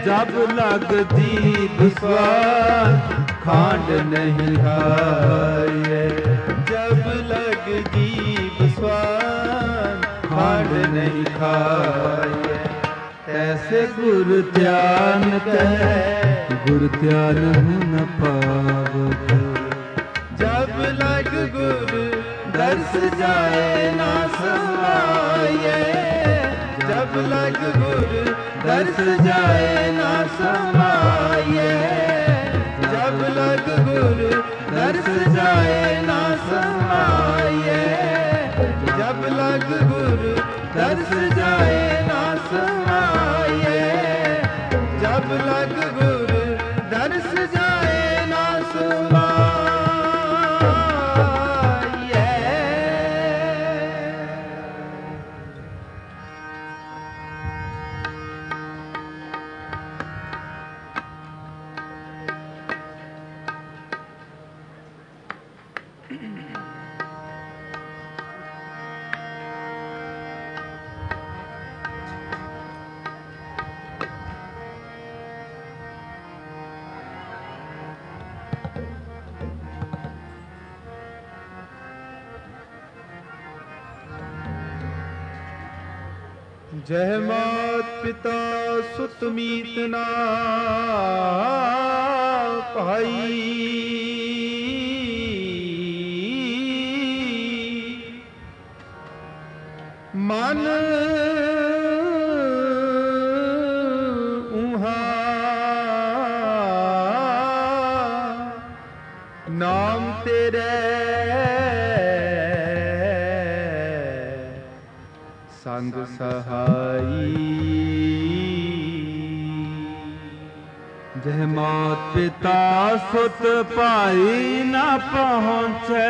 जब लग दीप स्वान खांड नहीं खाए। जब लग दीप स्वान खांड नहीं खाए। ऐसे गुर ध्यान कह गुर ध्यान न पावत। जब लग गुर दर्श जाए ना समाये। जब लग गुर दर्श जाए ना समाये। जब लग गुर दर्श जाए ना समाये। जब लग गुर दर्श जाए ना समाये। जब लग गुर दर्श जाए ना समाये। जय मात पिता सुत मीत ना भाई। मन उहा नाम तेरे संग सहाई। जय मात पिता सुत भाई न पहुँचे।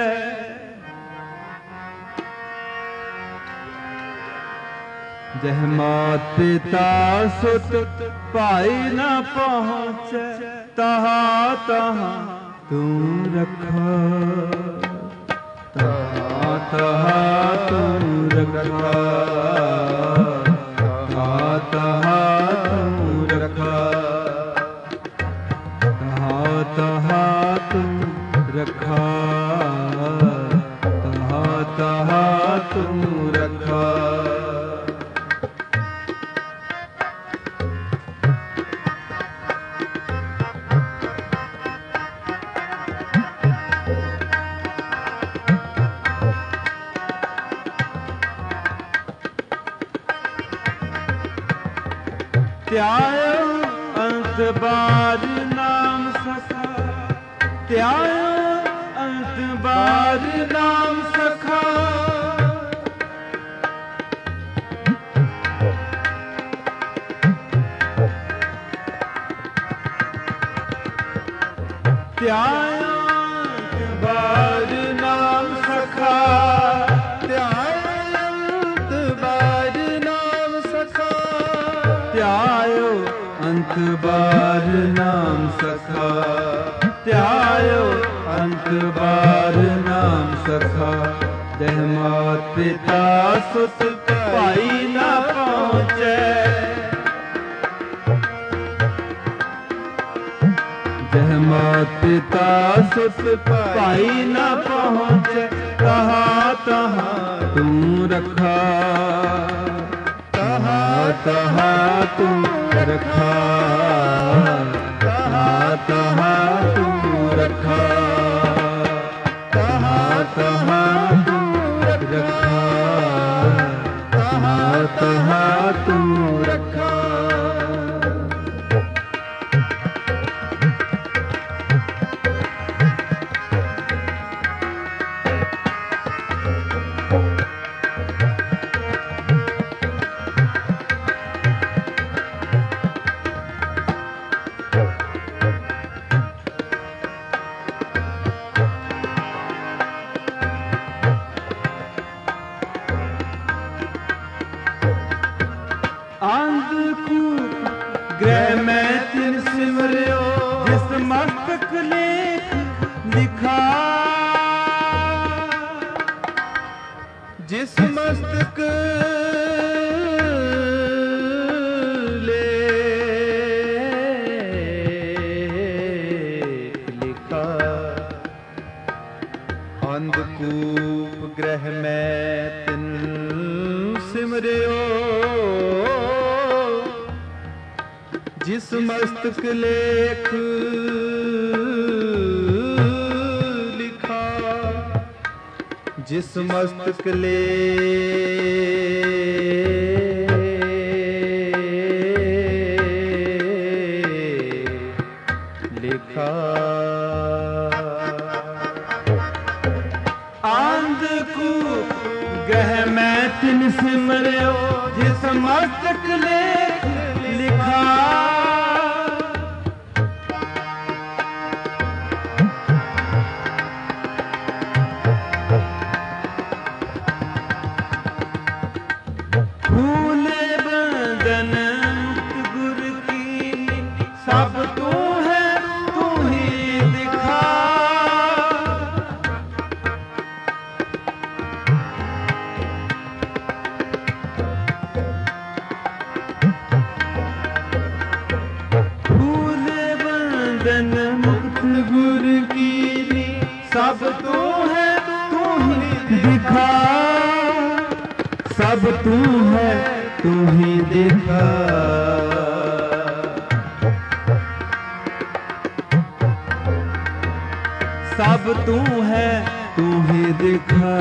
जय मात पिता सुत भाई न पहुँचे। तहा तहा तू रखा। तहा तहा तू रखा। तहा तहा तू रखा। तहा तहा तू रखा। तहा तहा तू रखा। त्यायो अंत बार नाम सखा। त्यायो अंत बार नाम सखा। त्यायो अंत बार नाम सखा। त्यायो अंत बार नाम सखा। त्यायो अंत बार नाम सखा। त्यायो अंत बार नाम सखा। जय मात पिता सुत भाई न पहुँचे। जय मात पिता सुत भाई न पहुँचे। तहा तहा तू रखा। तहा तहा तू रखा। तहा तहा तू रखा। तहा तहा तू रखा। तहा तहा तू रखा। गृह में तिन सिमरियो जिस मस्तक लेख लिखा। जिस मस्तक लेख जिस मस्तक लेख लिखा, जिस मस्तक लिखा, आंध को गह मैं तिन सिमरियो, जिस मस्तक लेख लिखा। फूले बंदन मुक्त गुर की, सब तू है तू ही दिखा। फूले बंदन मुक्त गुर की, सब तू है तू ही दिखा। सब तू है तू ही दिखा। सब तू है तू ही दिखा।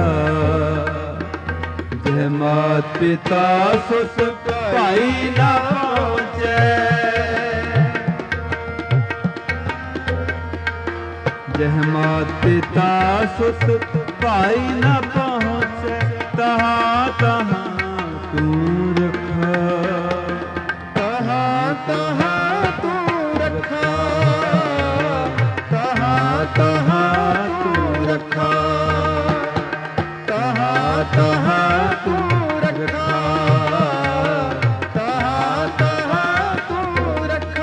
जय मात पिता सुत भाई ना पहुँचे, जय मात पिता सुत भाई ना पहुँचे। तहाँ तहाँ तू रखा, तहाँ तहाँ तू रखा, तहाँ तहाँ तू रखा, तहाँ तहाँ तू रखा, तहाँ तहाँ तू रखा।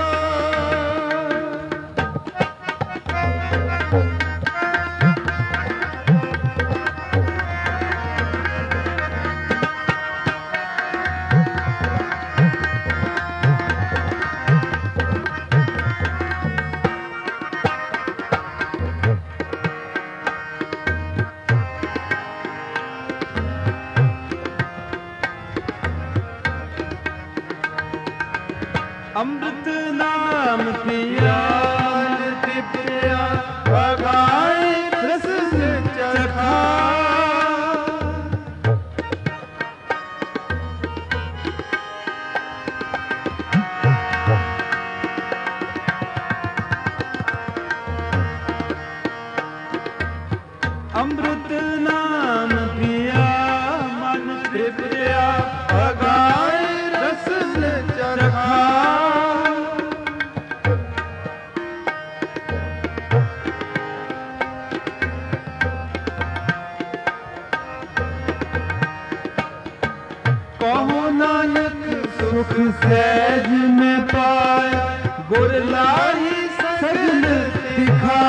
अमृत नाम पिया पिया, बगाए रस चखा। अमृत नाम पिया मन तृप्या, बगाए रस चखा। कहो नानक सुख सहज में पाए, गुर लाही सगल दिखा।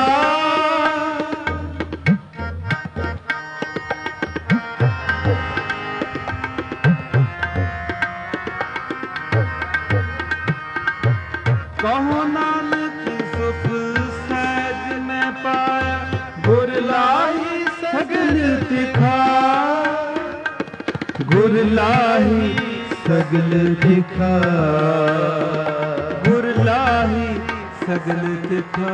कहो नानक सुख सहज में पाए, गुर लाही सगल दिखा। गुर लाही सगल दिखा, गुर लाही सगल दिखा।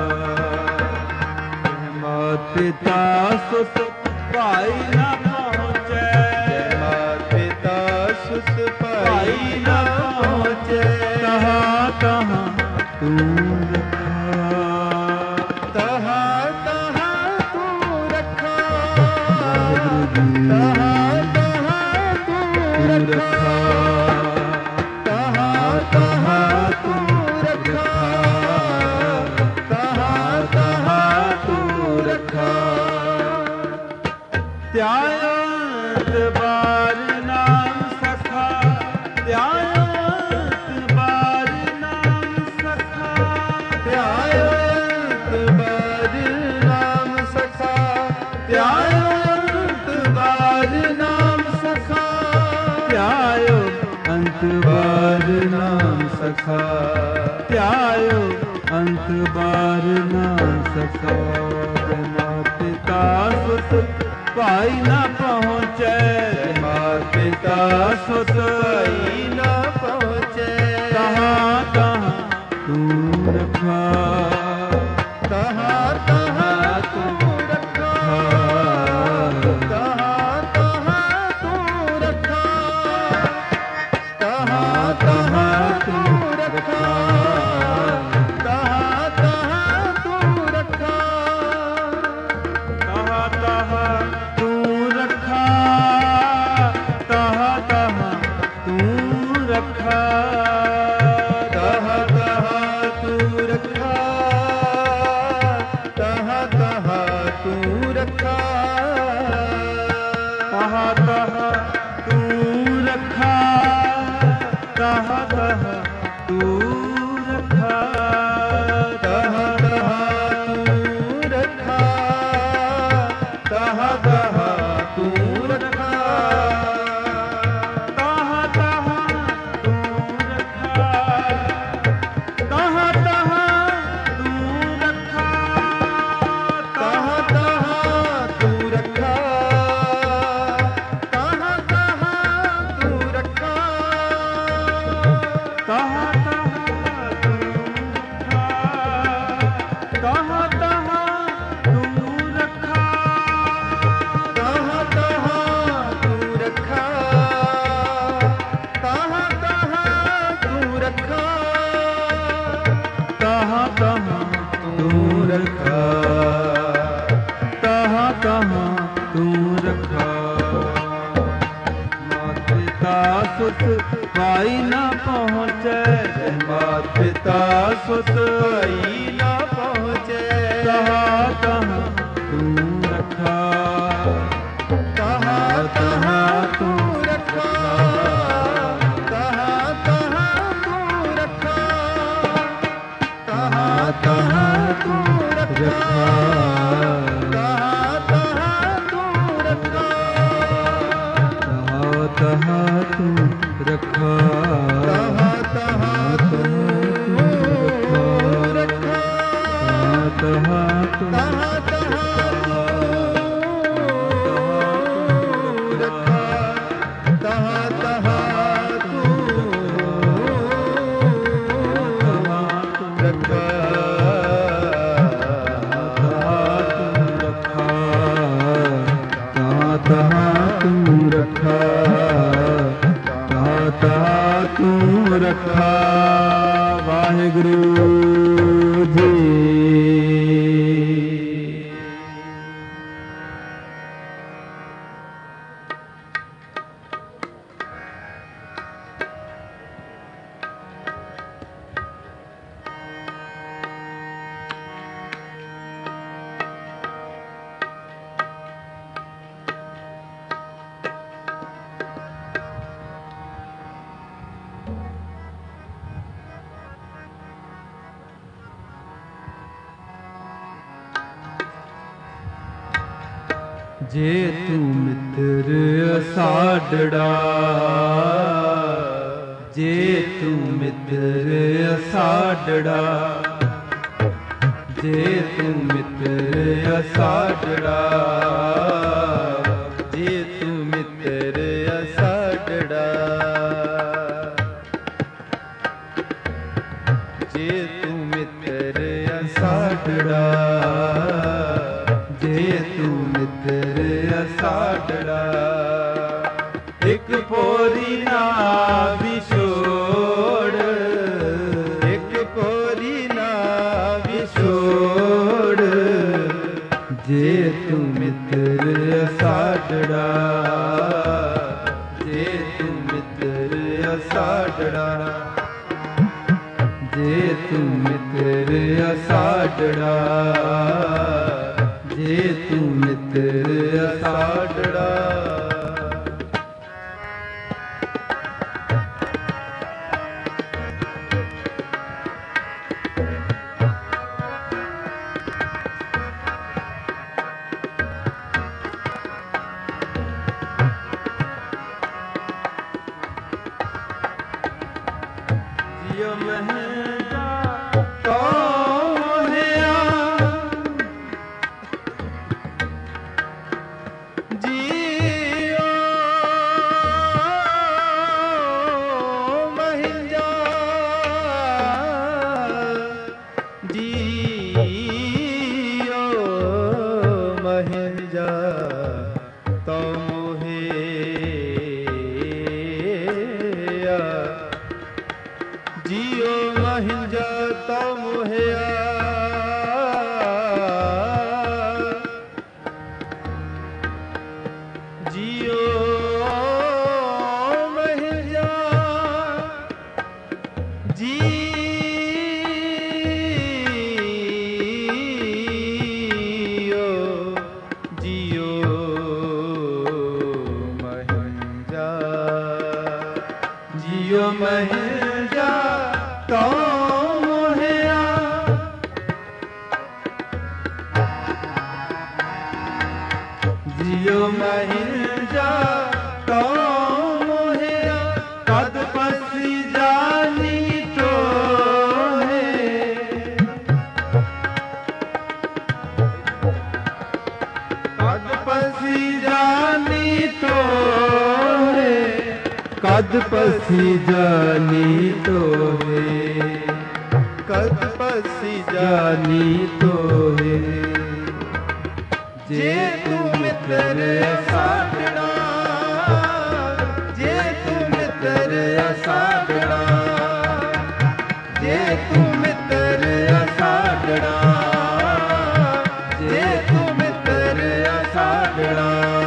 मात पिता सुत भाई ना पहुँचे, मात पिता सुत भाई ना पहुँचे। तहाँ तहाँ तू रखा, तहाँ तहाँ तू रखा, तहाँ तहाँ तू रखा, तहाँ तहाँ तू रखा, तहाँ तहाँ तू रखा। त्यायंत बार नाम सखा, त्यायंत बार नाम सखा, त्यायंत बार नाम सखा, त्यायंत बार नाम सखा, त्यायो अंत बार नाम सखा, त्यायो अंत बार नाम सखा। मात पिता सुत भाई ना पहुँचे, मात पिता सुत भाई ना पहुँचे। कहाँ कहाँ रखा, तहाँ तहाँ तू रखा, तहाँ तहाँ तू रखा, तहाँ तहाँ तू रखा, तहाँ तहाँ तू रखा, तहाँ तहाँ तू रखा, तहाँ तहाँ तू रखा, तहाँ तहाँ तू रखा, तहाँ तहाँ तू रखा, तहाँ तहाँ तू रखा, तहाँ तहाँ तू रखा, तहाँ तहाँ तू रखा। मात पिता सुत भाई न पहुँचे, मात पिता सुत भाई ना पहुँचे, तहाँ तहाँ तू रखा, तहाँ तहाँ तू रखा, तहाँ तहाँ तू रखा, तहाँ तहाँ तू रखा, तहाँ तहाँ तू रखा, तहाँ तहाँ तू रखा, तहाँ तहाँ तू रखा, तहाँ तू तहाँ तहाँ तू रखा, तहाँ तहाँ तू रखा, तहाँ तहाँ तू रखा, तहाँ तहाँ तू रखा। वाहिगुरु जी। जे तू मित्र असाडड़ा, जे तू मित्र असाडड़ा, जे तू मित्र असाडड़ा, जे तू मित्र असाडड़ा, जे तू मित्र असाडड़ा, जे तू मित्र असाडड़ा, एक पोरी ना विछोड़, एक पोरी ना विछोड़, जे तू मित्र असाडड़ा, जे तू मित्र असाडड़ा, जे तू मित्र असाडड़ा, जे तू मित्र असाडड़ा, जियो महंगा तो मोहिया, जियो महिंजा, जियो महिंजा, तो मोहिया, जियो महिंजा तो मोहिया, जियो महिंजा, जियो, जियो महिंजा, जियो महिंजा तो कद पसी जानी तोहे, कद पसी जानी तोहे। जे तू मित्र साधना, जे तू मित्र साधना, जे तू मित्र साधना, जे तू मित्र साधना,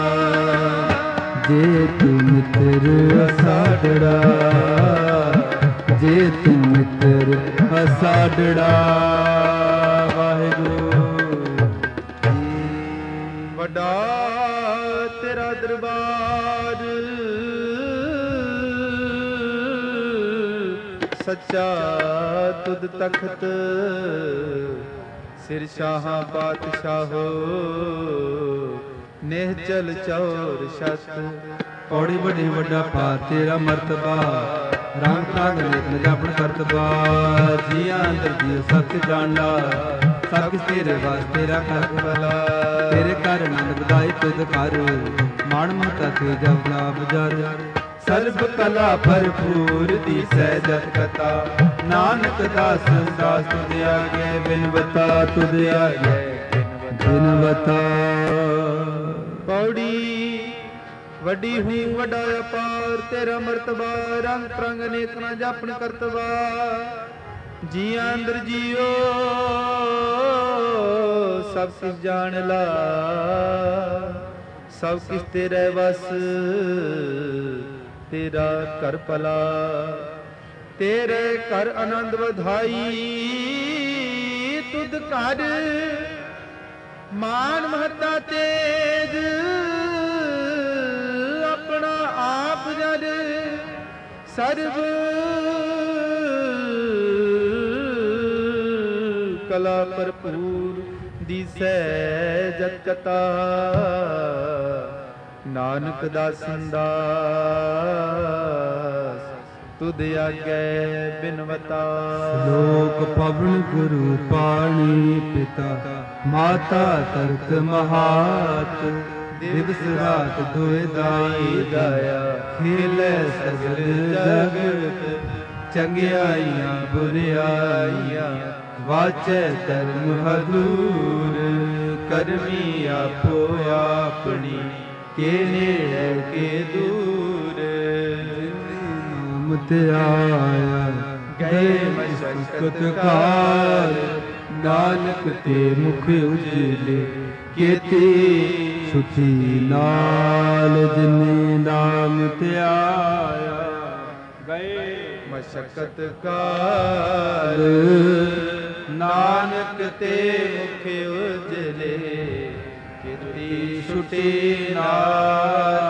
जे तू मित्र असाढ़ड़ा, जे तू मित्र असाढ़ड़ा। वाहिगुरु वड्डा तेरा दरबार, सच्चा तुद तख्त, सिर शाहा पातशाहो, निहचल चौर शत। पौड़ी बड़ी वड्डा पार तेरा मर्तबा, रंग रंग नेक जापन करतबा। जिया अंदर जियो सत्य जानला, सब किस तेरे वास तेरा कर भला। तेरे कर आनंद बधाई तुद कर, माण महता ते जब लाभ जर। सर्ब कला भरपूर दी सहजत कथा, नानक दास दास तुझ आगे बिनवता, तुझ आगे बिनवता। पौड़ी वड्डी हूँ वड्डा अपार, तेरा मर्तबा रंग प्रंग अनेक ना जापन करतबा। जिया अंदर जियो सब किस जान ला, सब किस तेरे बस, तेरा कर भला। तेरे कर आनंद वधाई तुद कर, मान महता तेज अपना आप जर। सर्व कला भरपूर दिसै जत कथा, नानक दासन दास तुद आगे बिनवता। लोक पवन गुरु पाणी पिता, माता तरत महात। दिवस रात दुए दाई दाया, खेले सगल जगत। चंगियाइयां बुरियाइयां, वाचे धर्म हजूर। करमी आपो आपनी, के नेड़े के दूर। नाम ते आया गए मशक्कत काल, नानक ते मुख उजले। केती सुखी नाल, जिने नाम ते आया गए मशक्कत काल। नानक ते मुख उजले, कीर्ति छुटी नाल।